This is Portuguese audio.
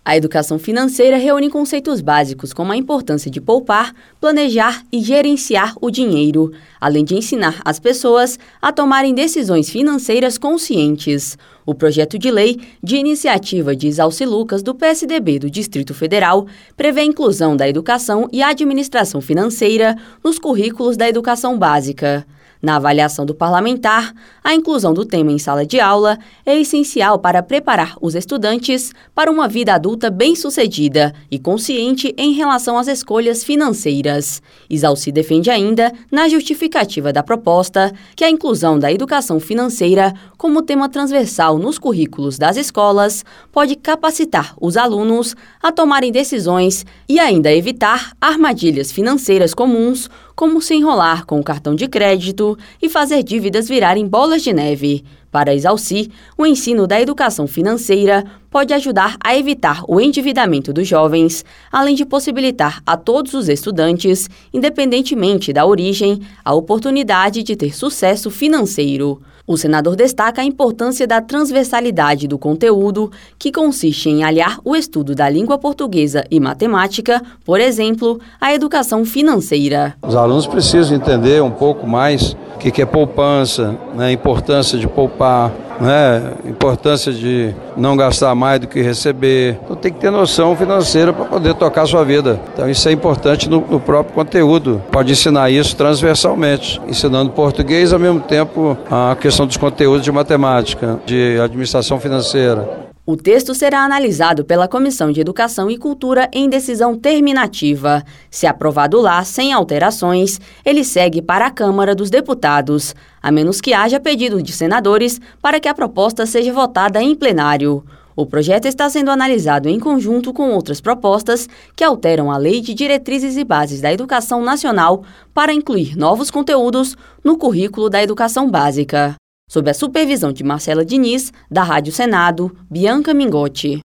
A educação financeira reúne conceitos básicos como a importância de poupar, planejar e gerenciar o dinheiro, além de ensinar as pessoas a tomarem decisões financeiras conscientes. O projeto de lei, de iniciativa de Isalci Lucas, do PSDB do Distrito Federal, prevê a inclusão da educação e administração financeira nos currículos da educação básica. Na avaliação do parlamentar, a inclusão do tema em sala de aula é essencial para preparar os estudantes para uma vida adulta bem-sucedida e consciente em relação às escolhas financeiras. Isalci defende ainda, na justificativa da proposta, que a inclusão da educação financeira como tema transversal nos currículos das escolas pode capacitar os alunos a tomarem decisões e ainda evitar armadilhas financeiras comuns, como se enrolar com o cartão de crédito e fazer dívidas virarem bolas de neve. Para Isalci, o ensino da educação financeira pode ajudar a evitar o endividamento dos jovens, além de possibilitar a todos os estudantes, independentemente da origem, a oportunidade de ter sucesso financeiro. O senador destaca a importância da transversalidade do conteúdo, que consiste em aliar o estudo da língua portuguesa e matemática, por exemplo, à educação financeira. Os alunos precisam entender um pouco mais o que é poupança, a importância de poupar, a importância de não gastar mais do que receber. Então tem que ter noção financeira para poder tocar a sua vida. Então isso é importante no próprio conteúdo. Pode ensinar isso transversalmente, ensinando português ao mesmo tempo a questão dos conteúdos de matemática, de administração financeira. O texto será analisado pela Comissão de Educação e Cultura em decisão terminativa. Se aprovado lá, sem alterações, ele segue para a Câmara dos Deputados, a menos que haja pedido de senadores para que a proposta seja votada em plenário. O projeto está sendo analisado em conjunto com outras propostas que alteram a Lei de Diretrizes e Bases da Educação Nacional para incluir novos conteúdos no currículo da educação básica. Sob a supervisão de Marcela Diniz, da Rádio Senado, Bianca Mingotti.